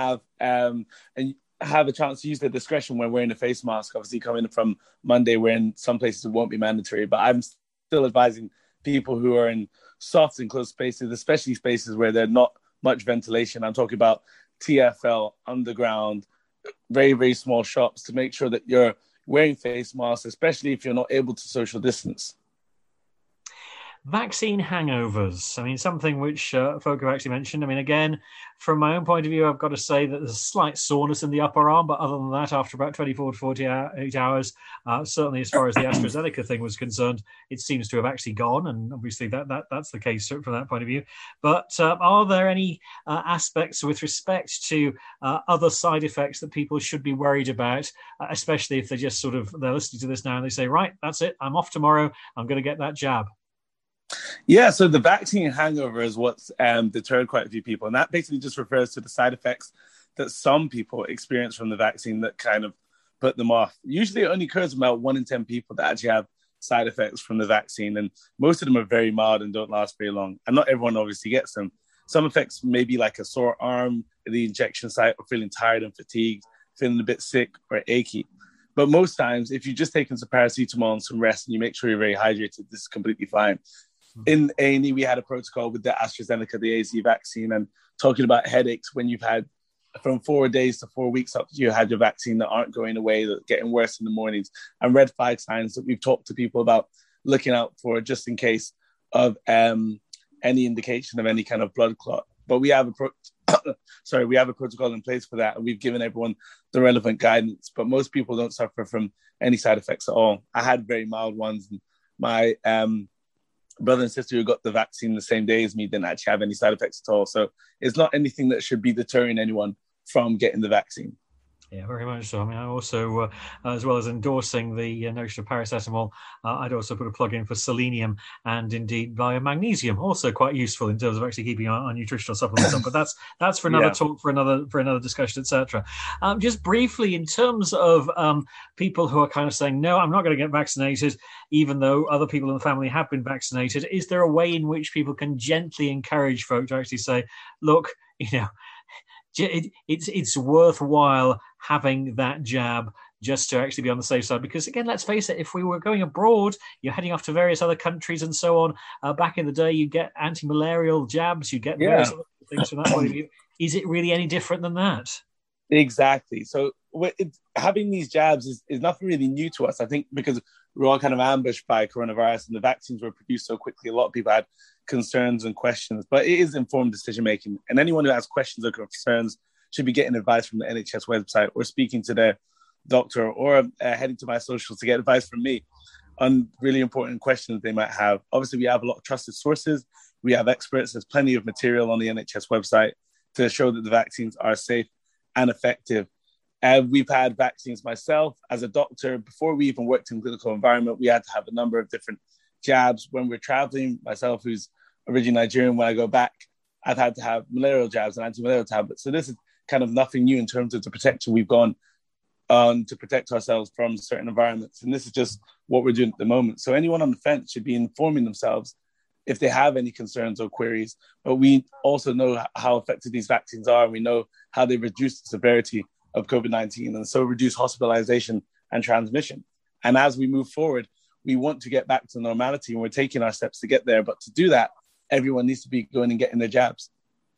have a chance to use their discretion when wearing a face mask. Obviously, coming from Monday, where in some places it won't be mandatory. But I'm still advising people who are in soft and closed spaces, especially spaces where there's not much ventilation. I'm talking about TFL, underground, very, very small shops, to make sure that you're wearing face masks, especially if you're not able to social distance. Vaccine hangovers. I mean, something which folk have actually mentioned. I mean, again, from my own point of view, I've got to say that there's a slight soreness in the upper arm, but other than that, after about 24 to 48 hours, certainly as far as the AstraZeneca thing was concerned, it seems to have actually gone, and obviously that's the case from that point of view. But are there any aspects with respect to other side effects that people should be worried about, especially if they're listening to this now and they say, right, that's it, I'm off tomorrow, I'm going to get that jab? Yeah, so the vaccine hangover is what's deterred quite a few people. And that basically just refers to the side effects that some people experience from the vaccine that kind of put them off. Usually it only occurs about 1 in 10 people that actually have side effects from the vaccine. And most of them are very mild and don't last very long. And not everyone obviously gets them. Some effects may be like a sore arm at the injection site, or feeling tired and fatigued, feeling a bit sick or achy. But most times, if you've just taken some paracetamol and some rest and you make sure you're very hydrated, this is completely fine. In A&E, we had a protocol with the AstraZeneca, the AZ vaccine, and talking about headaches when you've had from 4 days to 4 weeks after you had your vaccine that aren't going away, that are getting worse in the mornings, and red flag signs that we've talked to people about looking out for just in case of any indication of any kind of blood clot. But we have a protocol in place for that, and we've given everyone the relevant guidance. But most people don't suffer from any side effects at all. I had very mild ones, and my brother and sister who got the vaccine the same day as me didn't actually have any side effects at all. So it's not anything that should be deterring anyone from getting the vaccine. Yeah, very much so. I mean, I also, as well as endorsing the notion of paracetamol, I'd also put a plug in for selenium and indeed magnesium, also quite useful in terms of actually keeping our nutritional supplements up. But that's for another talk, for another discussion, etc. Just briefly, in terms of people who are kind of saying, no, I'm not going to get vaccinated, even though other people in the family have been vaccinated, is there a way in which people can gently encourage folk to actually say, look, it's worthwhile having that jab just to actually be on the safe side. Because again, let's face it, if we were going abroad, you're heading off to various other countries and so on. Back in the day, you get anti-malarial jabs, you get various other things from that point of view. Is it really any different than that? Exactly. So having these jabs is nothing really new to us, I think, because we're all kind of ambushed by coronavirus and the vaccines were produced so quickly. A lot of people had concerns and questions, but it is informed decision-making. And anyone who has questions or concerns should be getting advice from the NHS website or speaking to their doctor or heading to my socials to get advice from me on really important questions they might have. Obviously, we have a lot of trusted sources. We have experts. There's plenty of material on the NHS website to show that the vaccines are safe and effective. We've had vaccines myself as a doctor. Before we even worked in a clinical environment, we had to have a number of different jabs. When we're traveling, myself, who's originally Nigerian, when I go back, I've had to have malarial jabs and anti-malarial tablets. So this is kind of nothing new in terms of the protection we've gone on to protect ourselves from certain environments. And this is just what we're doing at the moment. So anyone on the fence should be informing themselves if they have any concerns or queries. But we also know how effective these vaccines are. And we know how they reduce the severity of COVID-19 and so reduce hospitalization and transmission. And as we move forward, we want to get back to normality and we're taking our steps to get there. But to do that, everyone needs to be going and getting their jabs.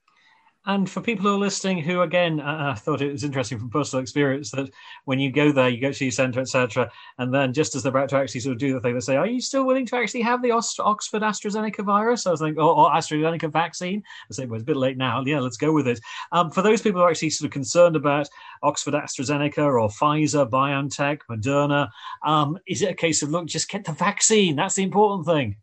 And for people who are listening who, again, I thought it was interesting from personal experience that when you go there, you go to your centre, etc., and then just as they're about to actually sort of do the thing, they say, are you still willing to actually have the Oxford AstraZeneca virus? I was thinking, or AstraZeneca vaccine? I say, well, it's a bit late now. Yeah, let's go with it. For those people who are actually sort of concerned about Oxford AstraZeneca or Pfizer, BioNTech, Moderna, is it a case of, look, just get the vaccine? That's the important thing.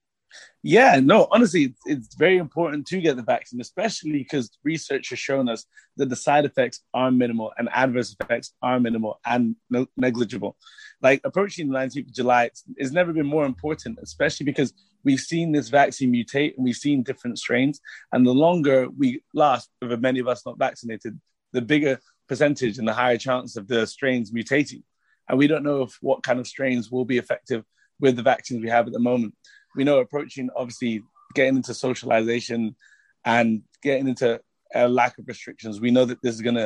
Yeah, no, honestly, it's very important to get the vaccine, especially because research has shown us that the side effects are minimal and adverse effects are minimal and negligible. Like approaching the 19th of July, it's never been more important, especially because we've seen this vaccine mutate and we've seen different strains. And the longer we last, with many of us not vaccinated, the bigger percentage and the higher chance of the strains mutating. And we don't know what kind of strains will be effective with the vaccines we have at the moment. We know approaching, obviously, getting into socialization and getting into a lack of restrictions, we know that this is going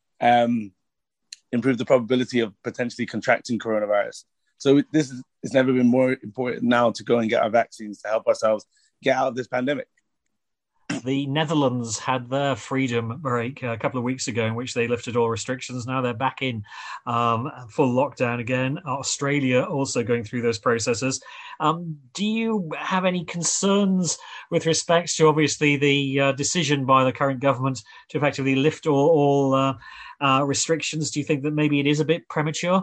to improve the probability of potentially contracting coronavirus. So it's never been more important now to go and get our vaccines to help ourselves get out of this pandemic. The Netherlands had their freedom break a couple of weeks ago in which they lifted all restrictions. Now they're back in full lockdown again. Australia also going through those processes. Do you have any concerns with respect to, obviously, the decision by the current government to effectively lift all restrictions? Do you think that maybe it is a bit premature?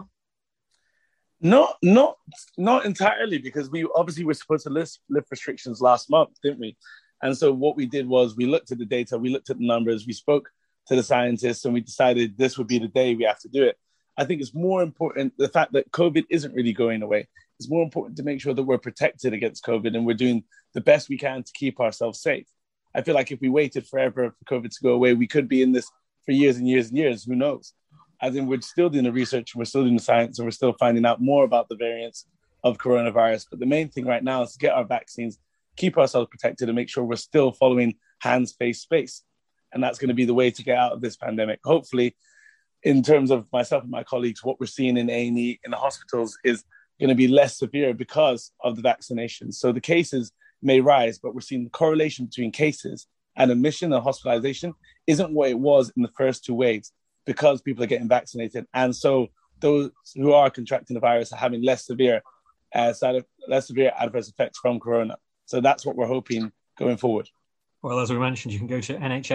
Not entirely, because we obviously were supposed to lift restrictions last month, didn't we? And so what we did was we looked at the data, we looked at the numbers, we spoke to the scientists, and we decided this would be the day we have to do it. I think it's more important, the fact that COVID isn't really going away. It's more important to make sure that we're protected against COVID and we're doing the best we can to keep ourselves safe. I feel like if we waited forever for COVID to go away, we could be in this for years and years and years. Who knows? As in, we're still doing the research, we're still doing the science, and we're still finding out more about the variants of coronavirus. But the main thing right now is to get our vaccines, keep ourselves protected, and make sure we're still following hands, face, space. And that's going to be the way to get out of this pandemic. Hopefully, in terms of myself and my colleagues, what we're seeing in A&E, in the hospitals, is going to be less severe because of the vaccinations. So the cases may rise, but we're seeing the correlation between cases and admission and hospitalization isn't what it was in the first two waves because people are getting vaccinated. And so those who are contracting the virus are having less severe adverse effects from corona. So that's what we're hoping going forward. Well, as we mentioned, you can go to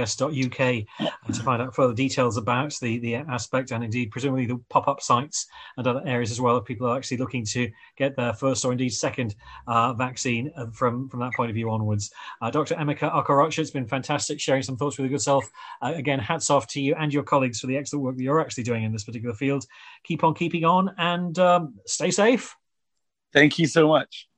nhs.uk to find out further details about the aspect, and indeed, presumably the pop-up sites and other areas as well if people are actually looking to get their first or indeed second vaccine from that point of view onwards. Dr. Emeka Okorocha, it's been fantastic sharing some thoughts with your good self. Again, hats off to you and your colleagues for the excellent work that you're actually doing in this particular field. Keep on keeping on and stay safe. Thank you so much.